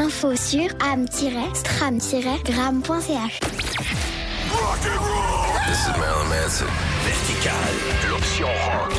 Info sur am-stram-gram.ch. This is Marilyn Manson. Vertical, l'option rock.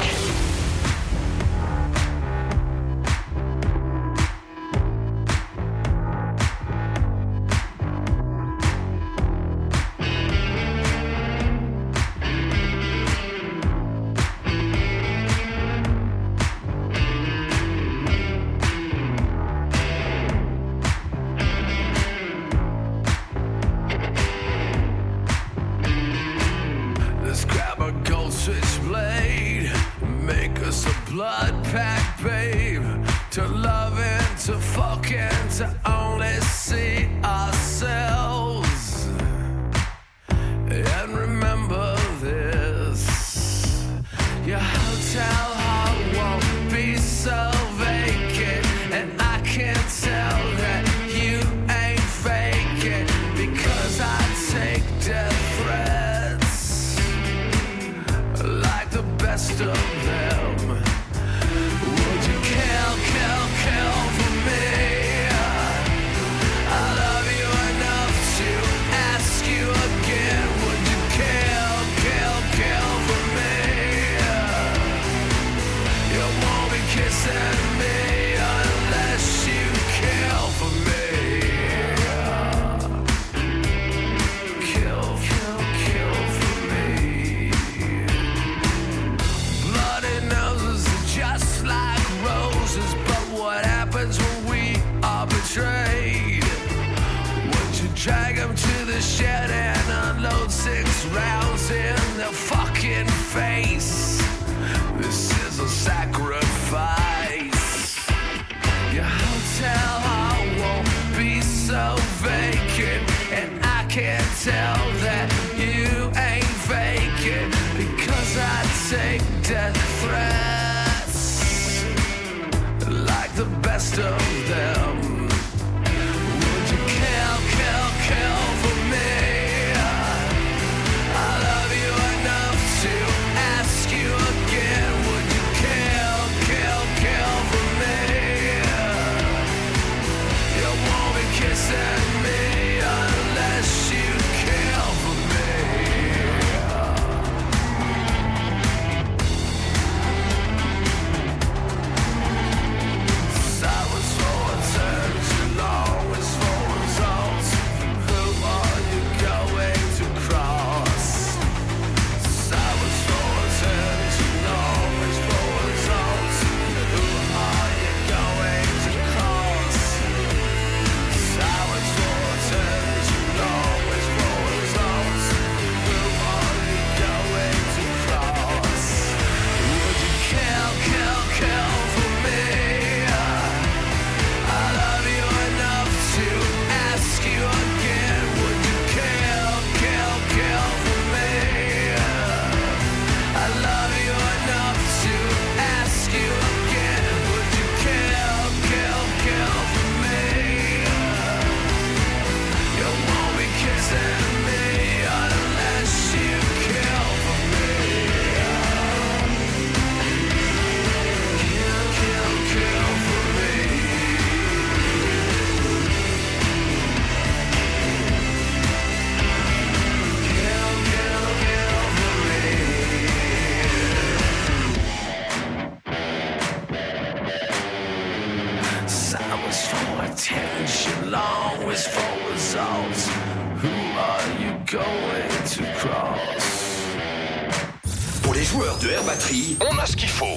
Pour les joueurs de Air Batterie, on a ce qu'il faut.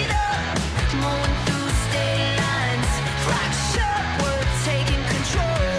Taking control.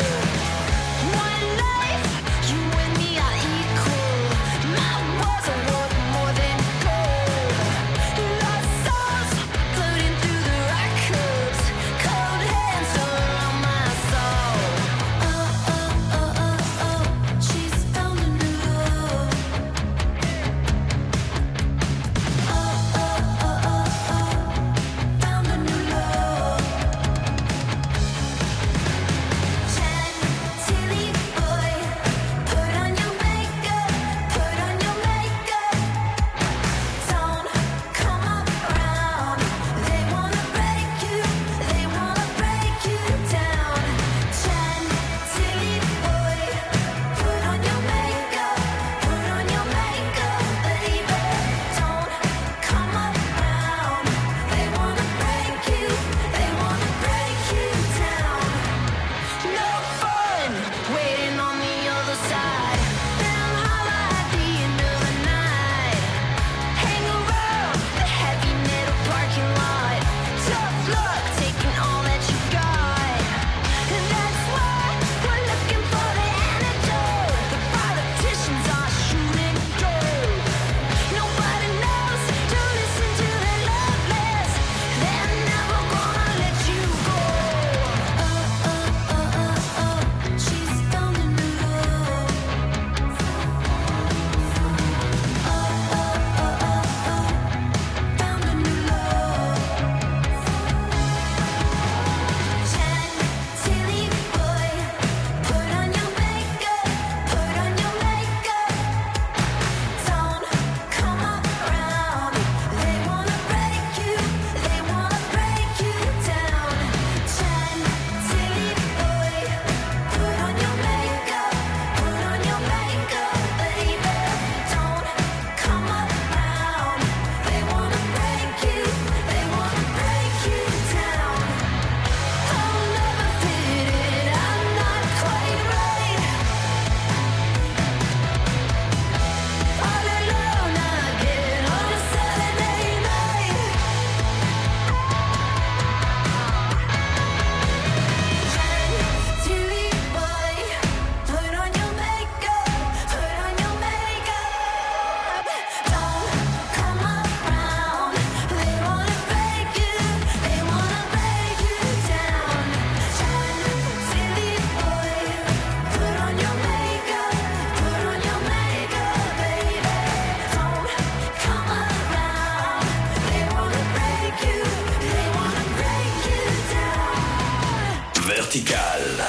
Vertical.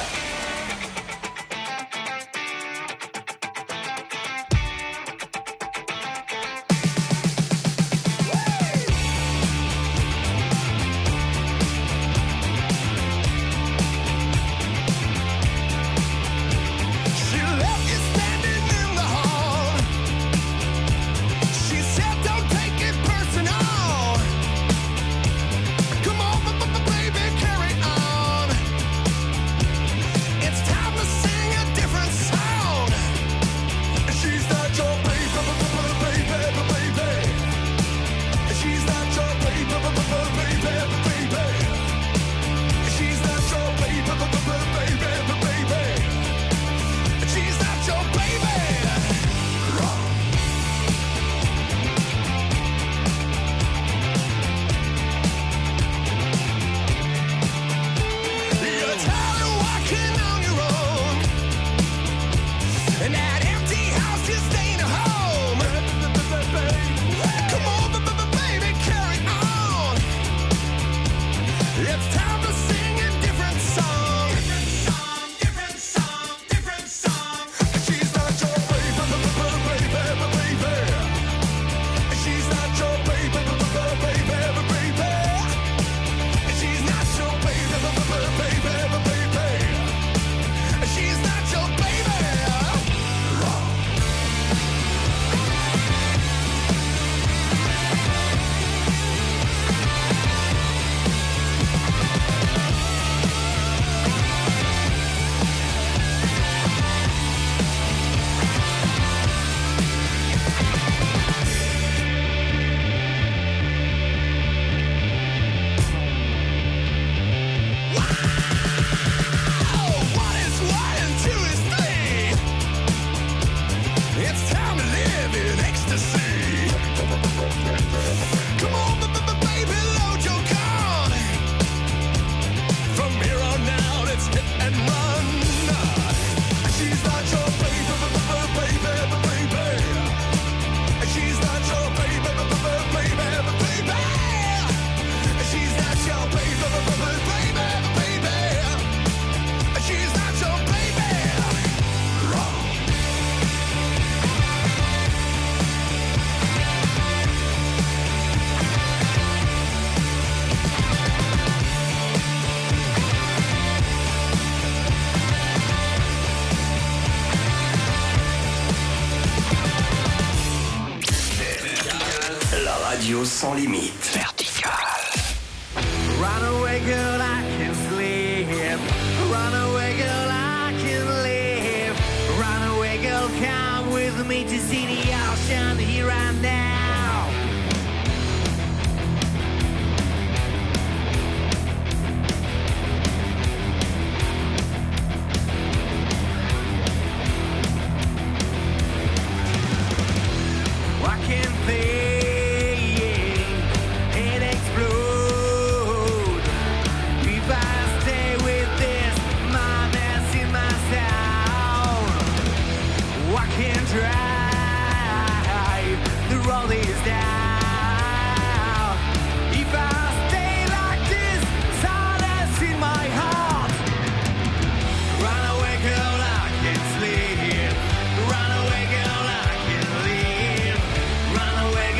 Sans limite. Vertical. Runaway girl, I can sleep. Runaway girl, I can live. Runaway girl, come with me to see the ocean here and now. I can think. Runaway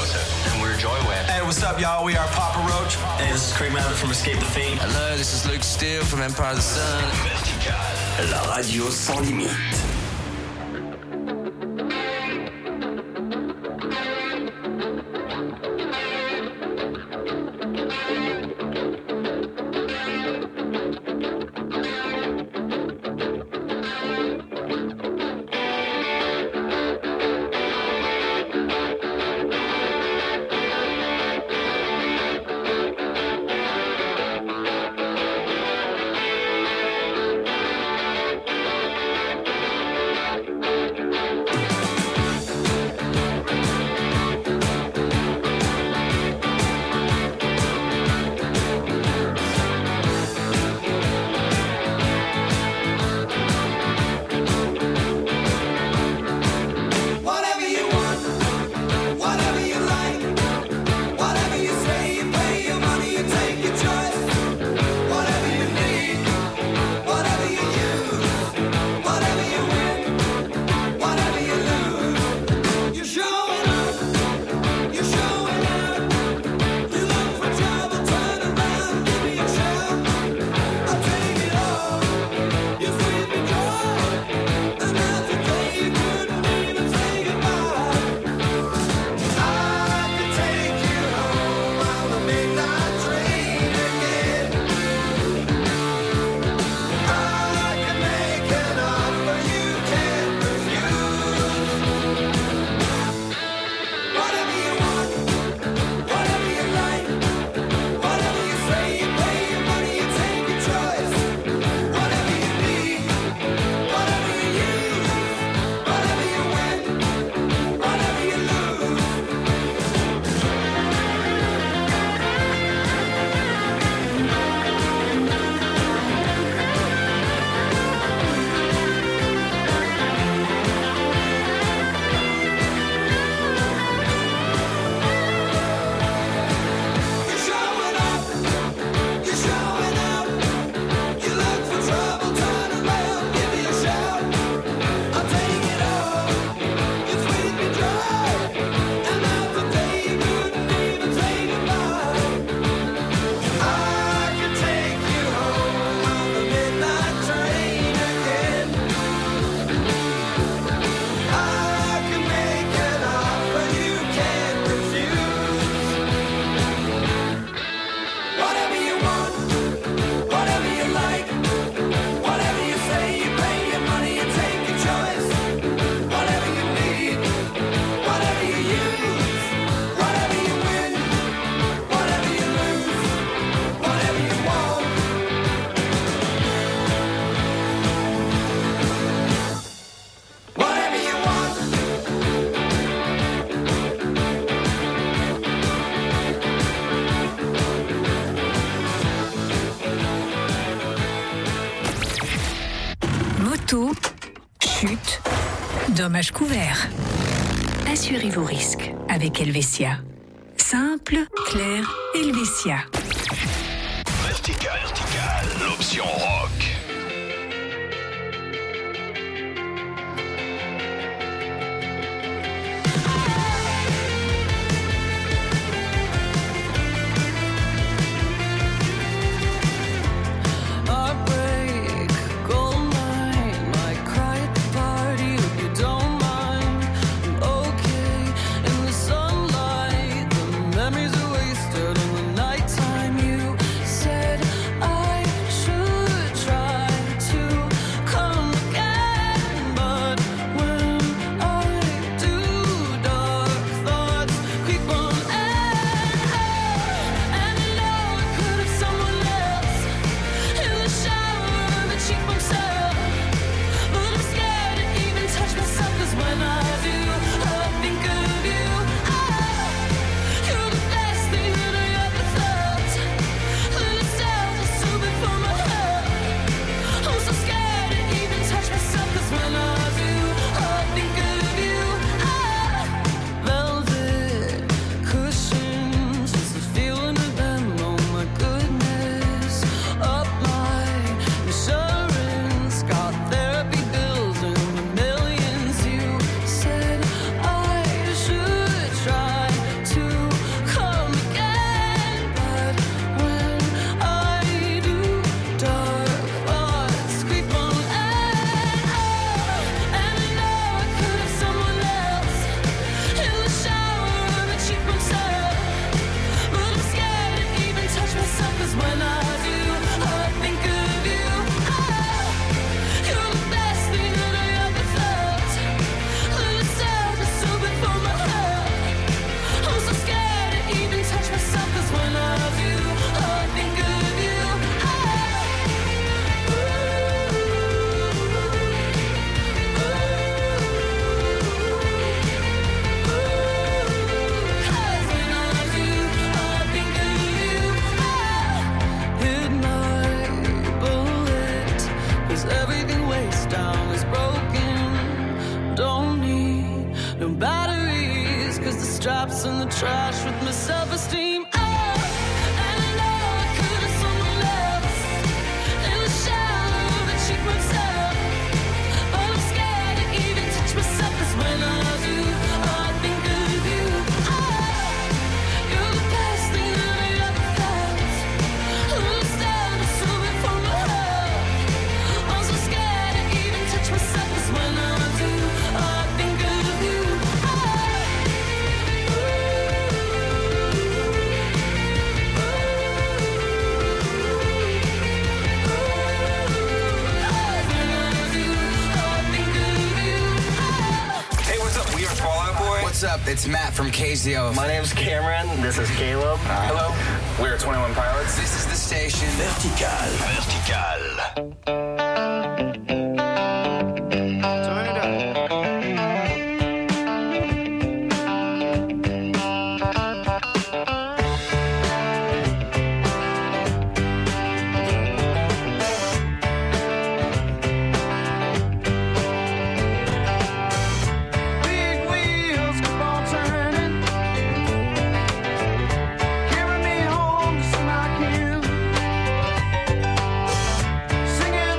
Joseph, and we're Joyway. Hey, what's up, y'all? We are Papa Roach. Hey, this is Craig Mallett from Escape the Fate. Hello, this is Luke Steele from Empire of the Sun. Vertical. La radio sans limite. Moto, chute, dommages couverts. Assurez vos risques avec Helvetia. Simple, clair, Helvetia. Vertical, l'option rock. Memories are wasted in the nighttime. You said I trash with my self-esteem. Oh, and I know I could have someone else in the shadow that she puts up, but I'm scared to even touch myself. 'Cause when I do, I think of you. Oh, you're the best thing that I ever felt. Loose down and swimming from my heart. I'm so scared to even touch myself. 'Cause when I do, I think of you. Hey, what's up? We are Fall Out Boy. What's up? It's Matt from KZO. My name's Cameron. This is Caleb. Hello. We're 21 Pilots. This is the station. Vertical. Turn it up. Big wheels keep on turning, carry me home just like you. Singing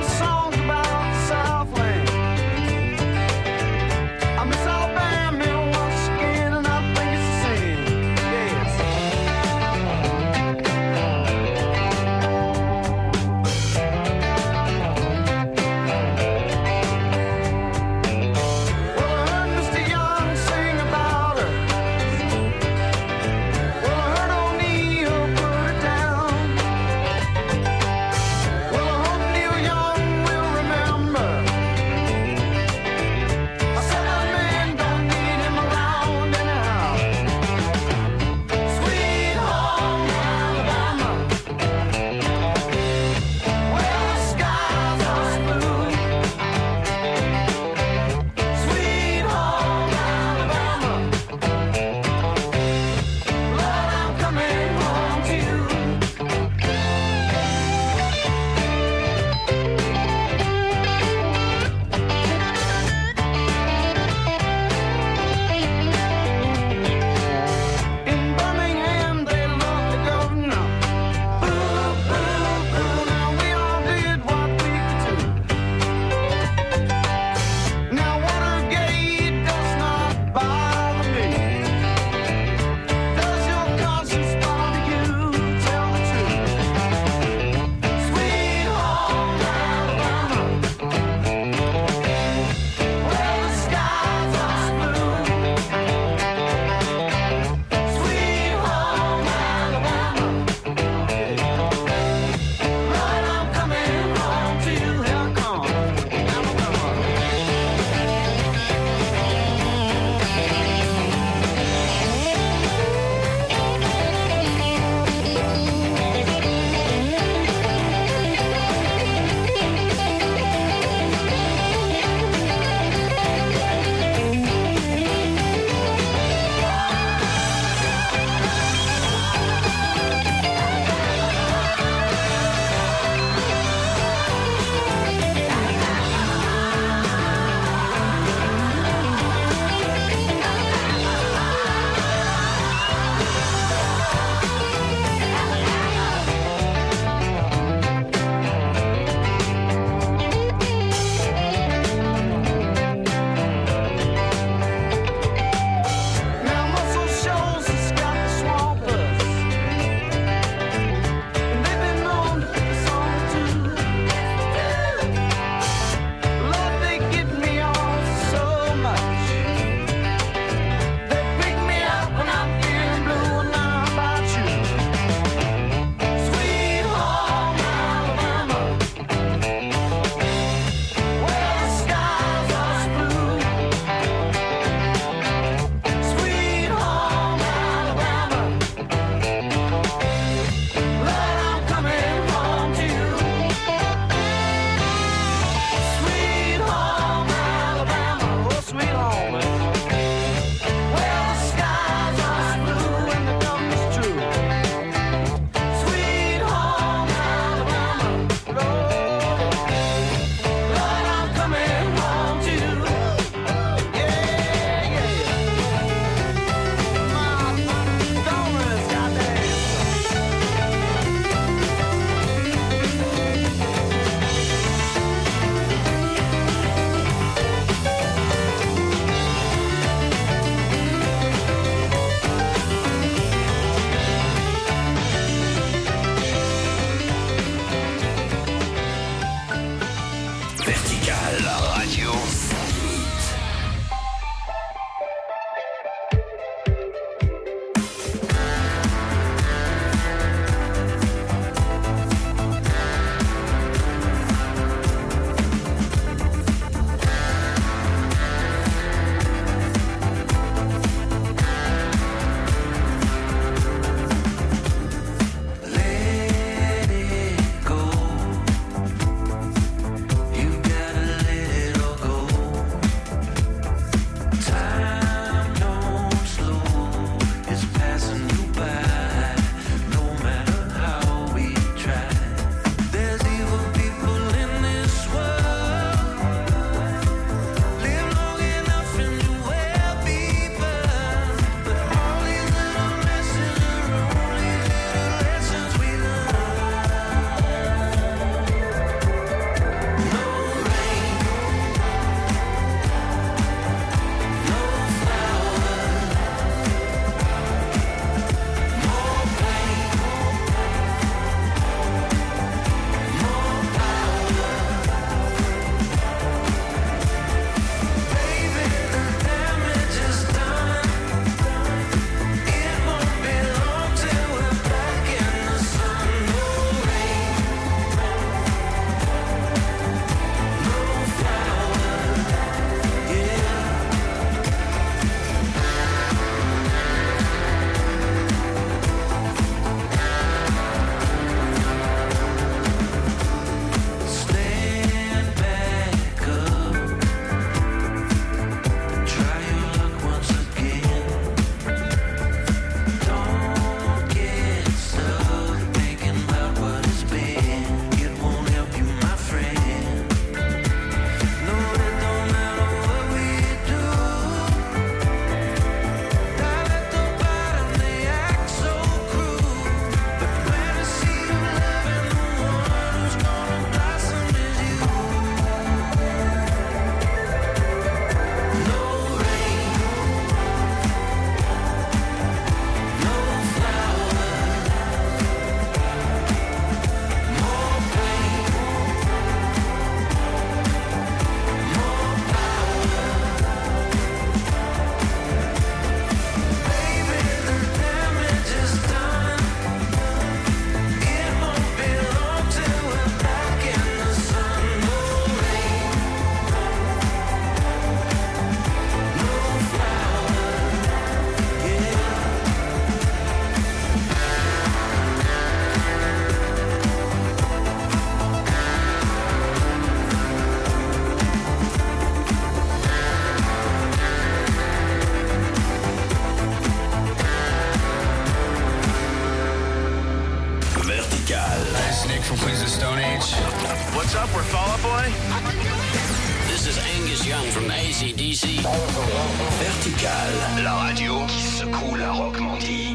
we're Fall Out Boy. This is Angus Young from AC/DC. Vertical, la radio qui secoue la Rockmandie.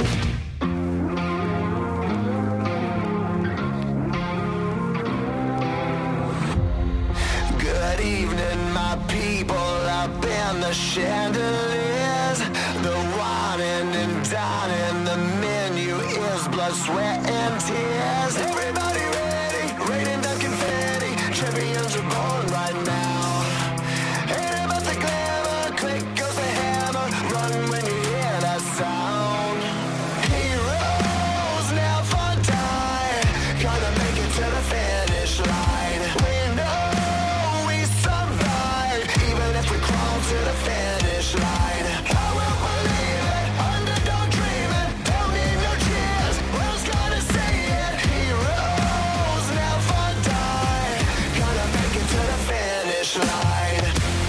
Good evening, my people up in the chandeliers. The whining and dining, the menu is blood, sweat, and tears. Everybody ready, raining down confetti. Champions are born right now. Ain't about the glamour, click goes the hammer. Run when you hear that sound. Heroes never die, gonna make it to the finish line. We know we survive, even if we crawl to the finish line. I will believe it, underdog dreaming, don't need no cheers, world's gonna say it. Heroes never die, gonna make it to the finish line.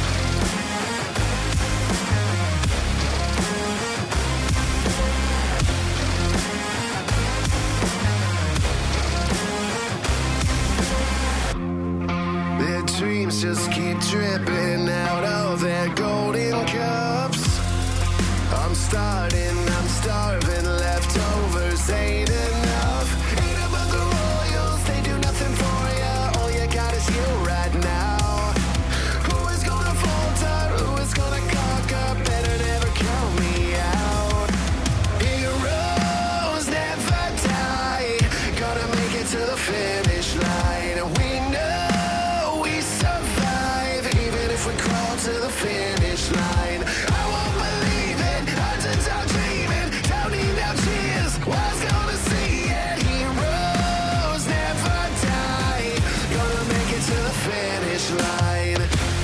Their dreams just keep dripping out of their golden cups. I'm starving, leftovers ain't enough. Ain't about the royals, they do nothing for ya. All you got is you right now. Who is gonna falter, who is gonna conquer? Better never count me out. Heroes never die, gonna make it to the finish line. We know we survive, even if we crawl to the finish line. I won't believe it, underdog dreaming, don't need no cheers, world's gonna see it. Heroes never die, gonna make it to the finish line.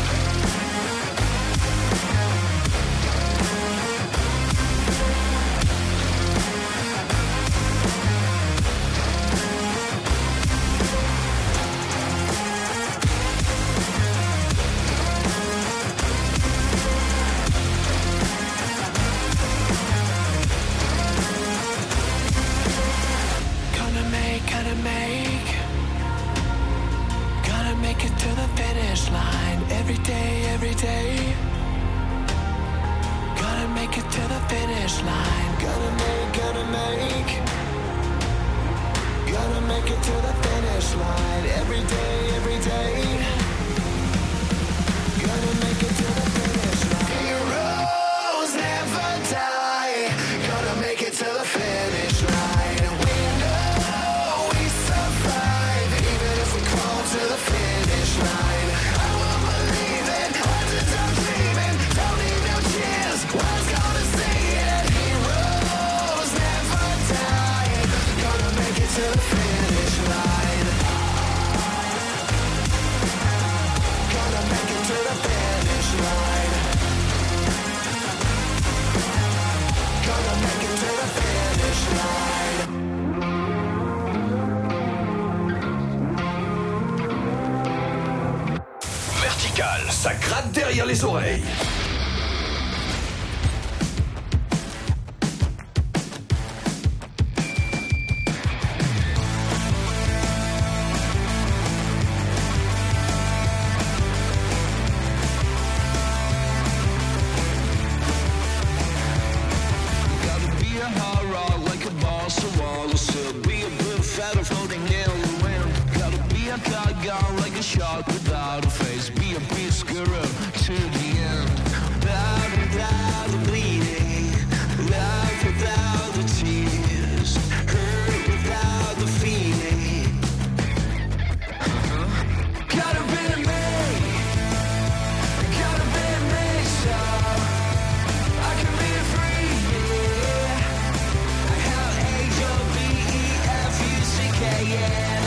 Gonna make it to the finish line. Every day. Gonna make it to the finish line. Gonna make it to the finish line. Every day. Gonna make it to the finish line. Heroes never die. Gonna make it to the finish line. We know we survive, even if we crawl to the finish line. I won't believe it, underdog dreaming, don't need no cheers, world's gonna see it. Heroes never die, gonna make it to the finish line. Gonna make it to the finish line. Gonna make it to the finish line. Vertical, ça gratte derrière les oreilles. Gotta be a hard rock like a boss of Wallace. Be a blue feather floating in the wind. Gotta be a god gone like a shark without a face. Be a beast girl to the end. Blood without the bleeding, love without the tears, hurt without the feeling. Gotta be me, so I can be free. H-O-B-E-F-U-C-K-N.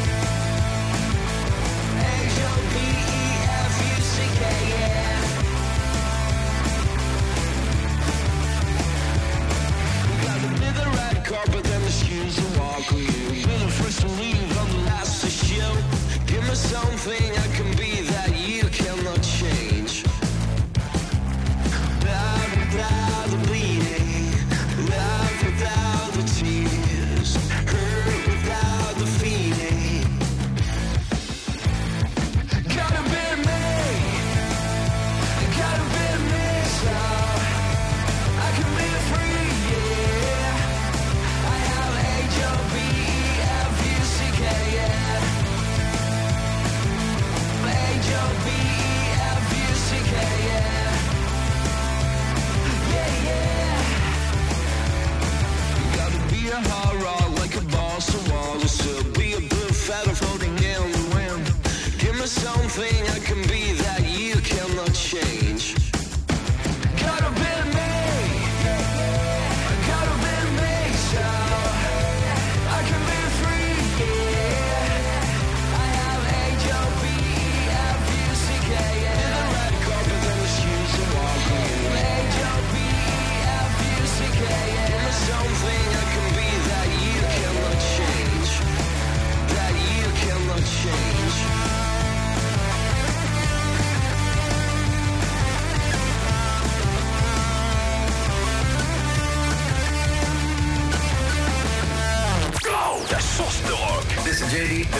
H-O-B-E-F-U-C-K-N. Gotta be the red carpet and the shoes to walk with you. Be the first to leave, I'm the last to show. Give me something I can be that you cannot change. Love without the bleeding, love without the tears, hurt without the feeling.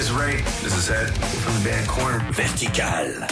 This is Ray. This is Ed from the band Corner. Vertical.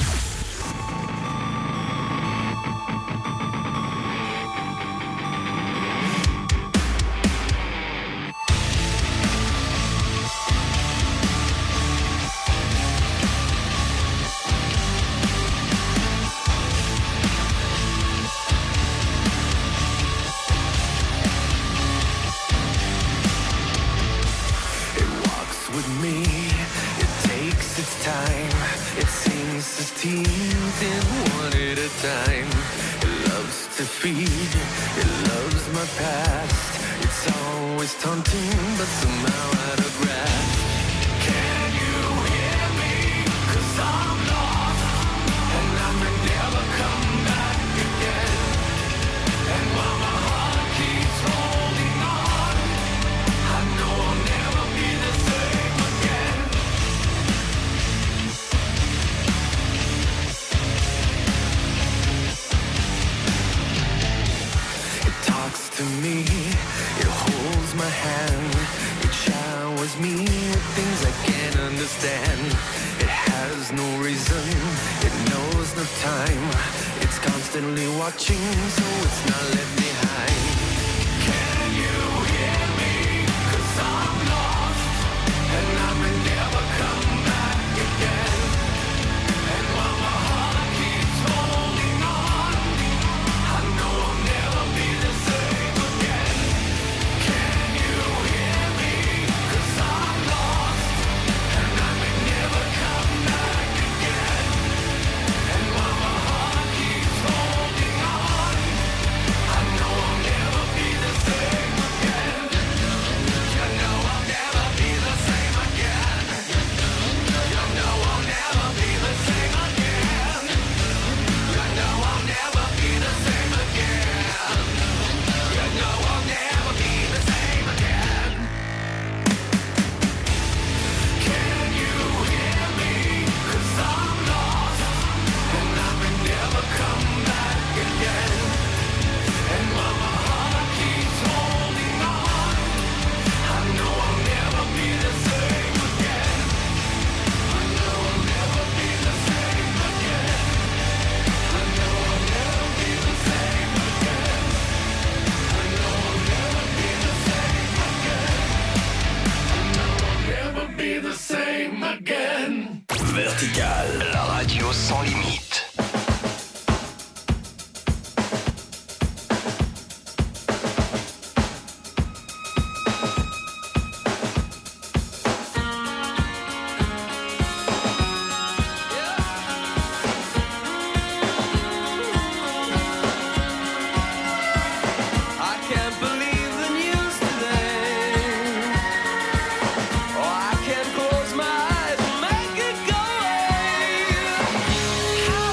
Vertical, la radio sans limite. How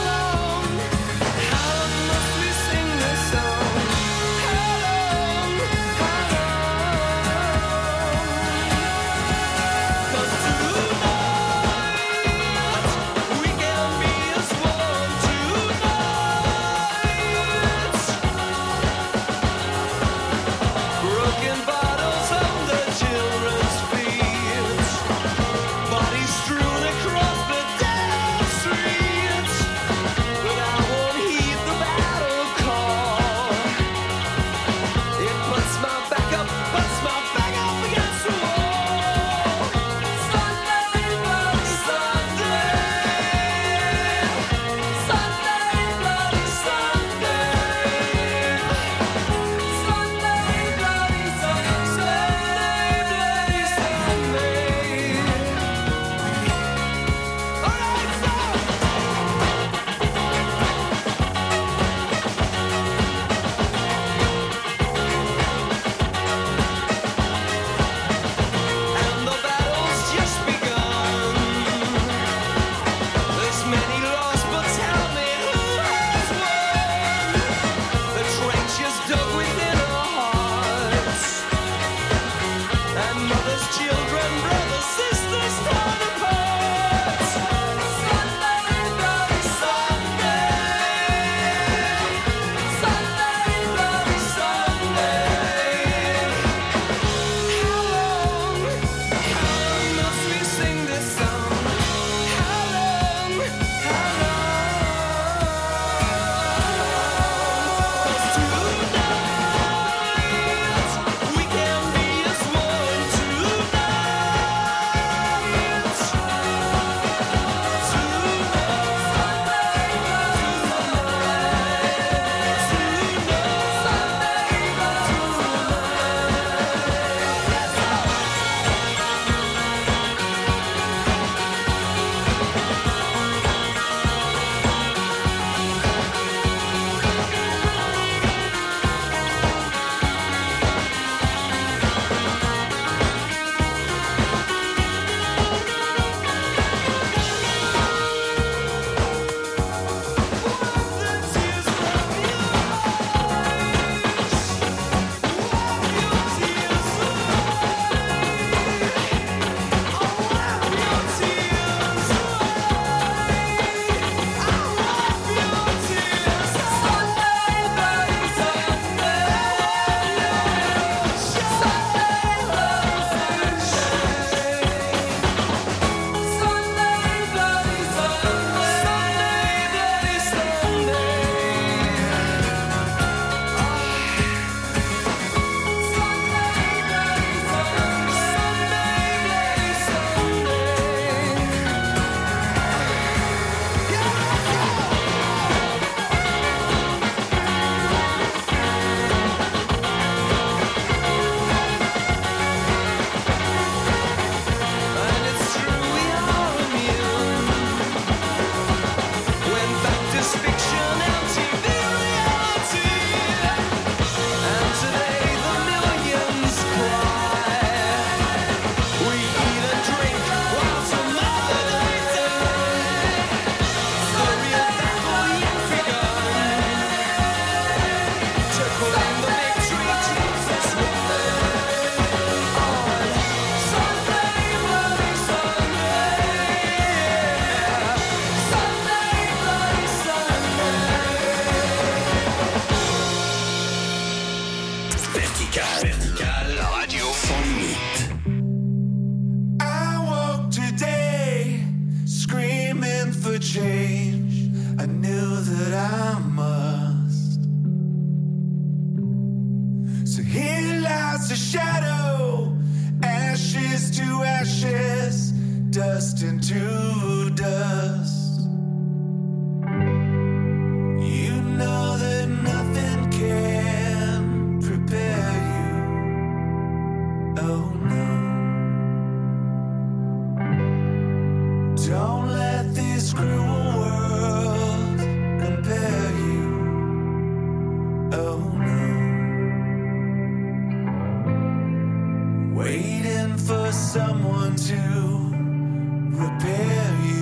could change. I knew that I must. So here lies a shadow, ashes to ashes, dust into dust. You know that nothing can prepare you. Oh no. Don't let this cruel world compare you. Oh no. Waiting for someone to repair you.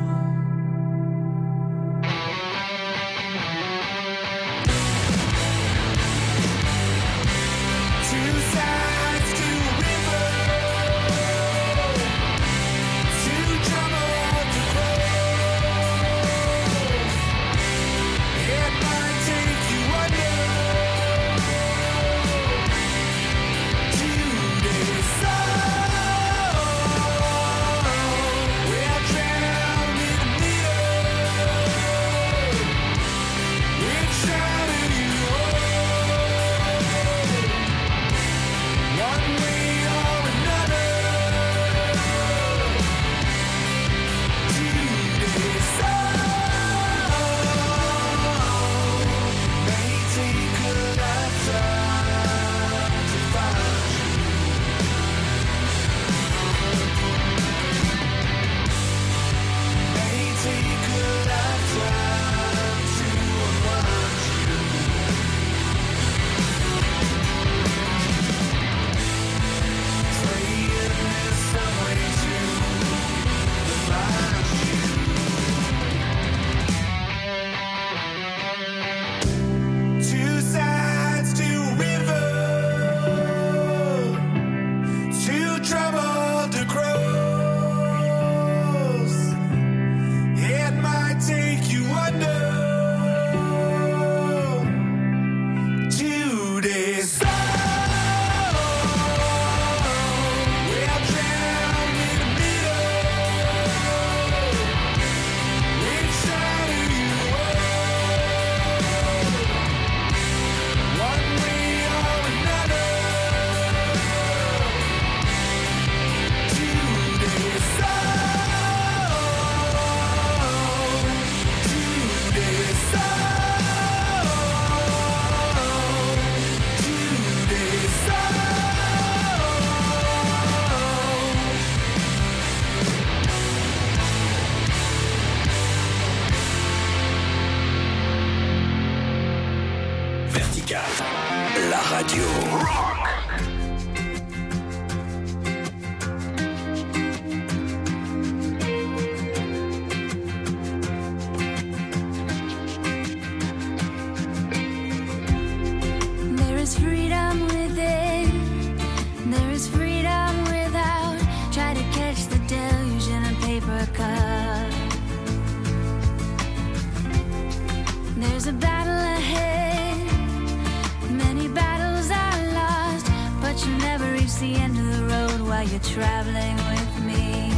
Two sides to a river, two troubled to cross. It might take you under 2 days. So we're drowned in the middle. We're shouting you one way or another. 2 days. So may take a lifetime to find you. May take a lifetime to unwind you. Praying there's some way to remind you. Two sides to a river, too troubled to cross. It might take you under 2 days. So we're drowned in the middle. We're shouting you one way or another. 2 days. So 2 days. So 2 days. So Vertical, la radio rock. There is freedom within, there is freedom without. Try to catch the deluge in a paper cup. There's a battle ahead, many battles are lost, but you never reach the end of the road while you're traveling with me.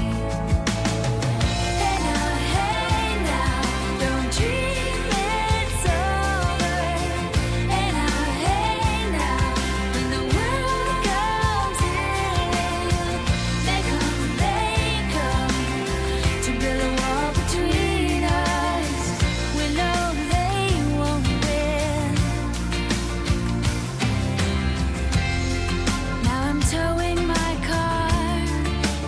Hey now, don't dream it's over. Hey now, when the world comes in, they come to build a wall between us. We know they won't win. Now I'm towing my car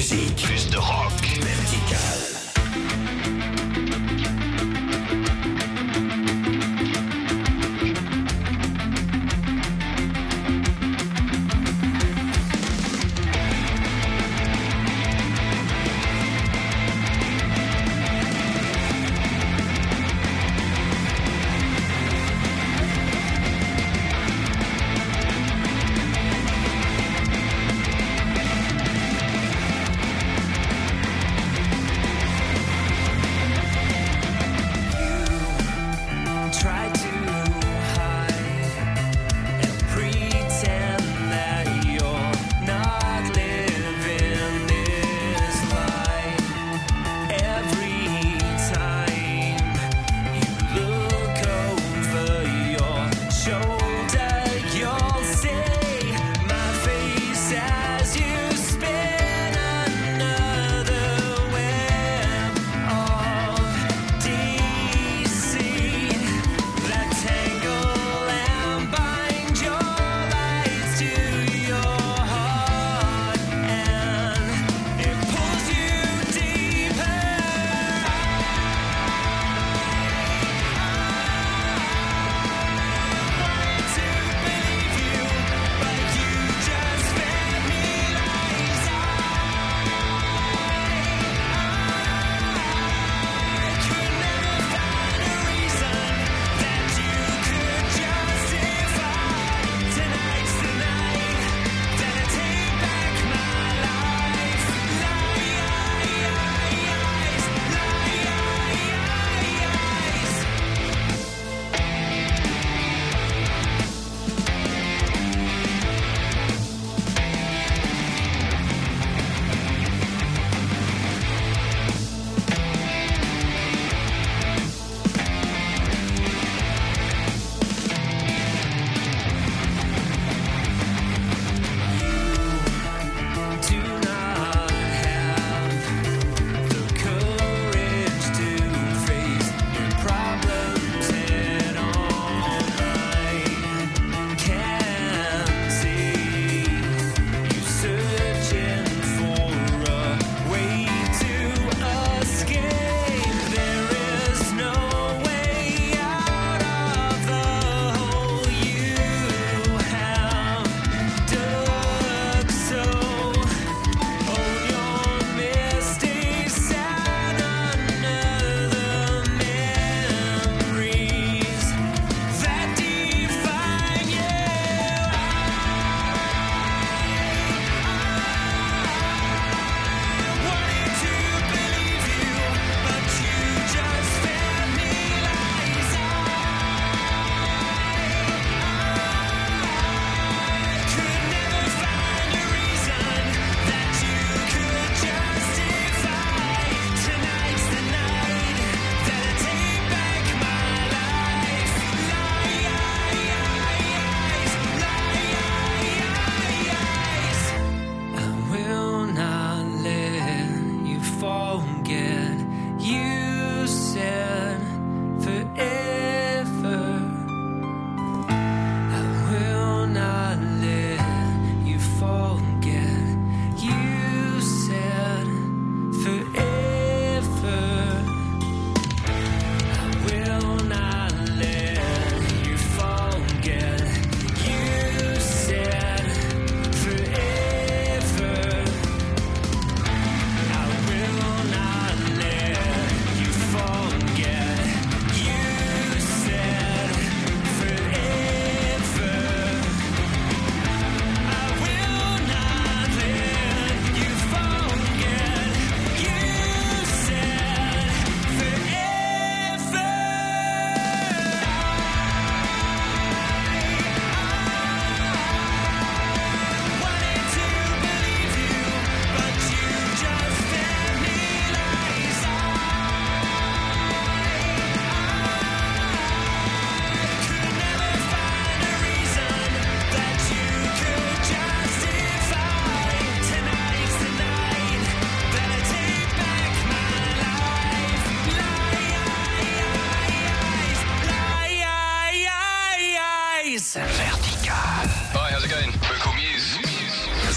musique, plus de rock. Vertical.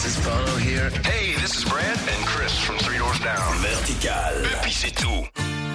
this is Paulo here. Hey, this is Brad and Chris from Three Doors Down. Vertical. Et puis c'est tout.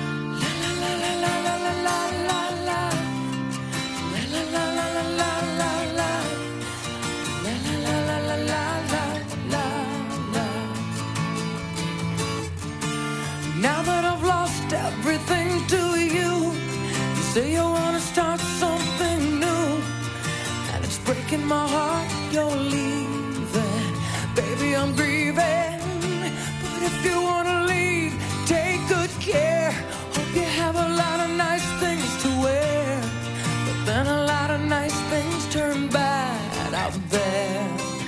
Now that I've lost everything to you, you say you wanna start something new, and it's breaking my heart you're leaving. Baby, I'm grieving, but if you wanna leave, take good care. Hope you have a lot of nice things to wear, but then a lot of nice things turn bad out there.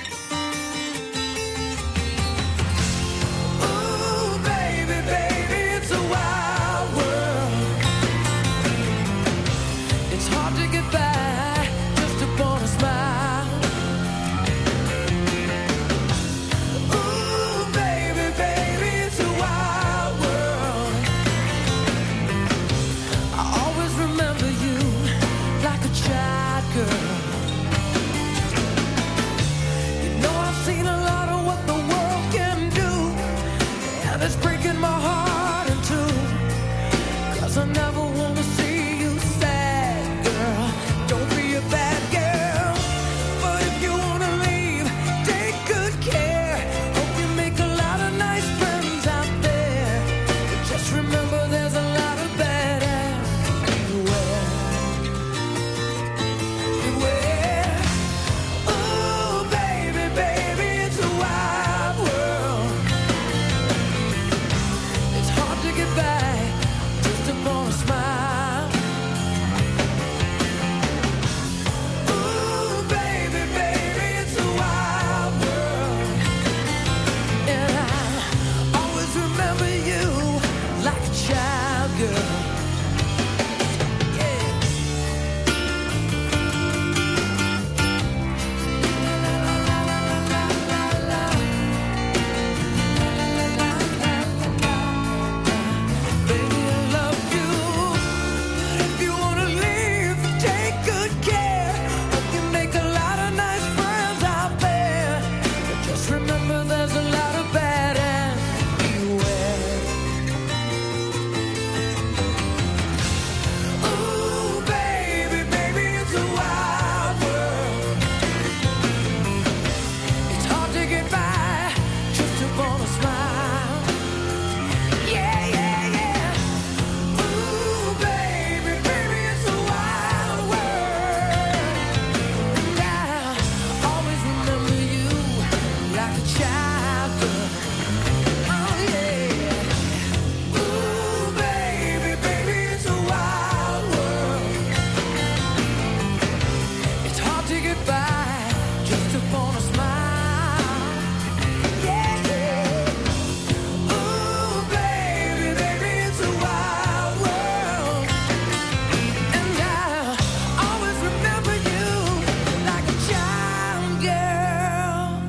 It's breaking my heart in two, 'cause I never wanna see you sad, girl. Don't be a bad girl, but if you wanna leave, take good care. Hope you make a lot of nice friends out there, but just remember there's a lot of bad ass everywhere. Beware. Ooh, baby, baby, it's a wild world. Get back just upon a smile. Ooh, baby, baby, it's a wild world, and I always remember you like a child, girl.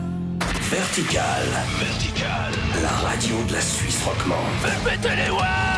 Vertical. La radio de la Suisse romande. Faites péter les watts!